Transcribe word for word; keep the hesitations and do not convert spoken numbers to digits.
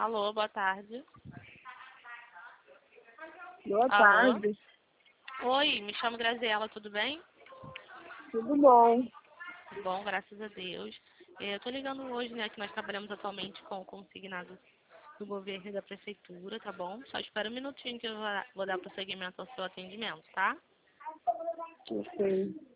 Alô, boa tarde. Boa Alô? tarde. Oi, me chamo Graziela, tudo bem? Tudo bom? Tudo bom, graças a Deus. É, eu tô ligando hoje, né, que nós trabalhamos atualmente com consignados do governo e da prefeitura, tá bom? Só espera um minutinho que eu vou vou dar prosseguimento ao seu atendimento, tá? Ok.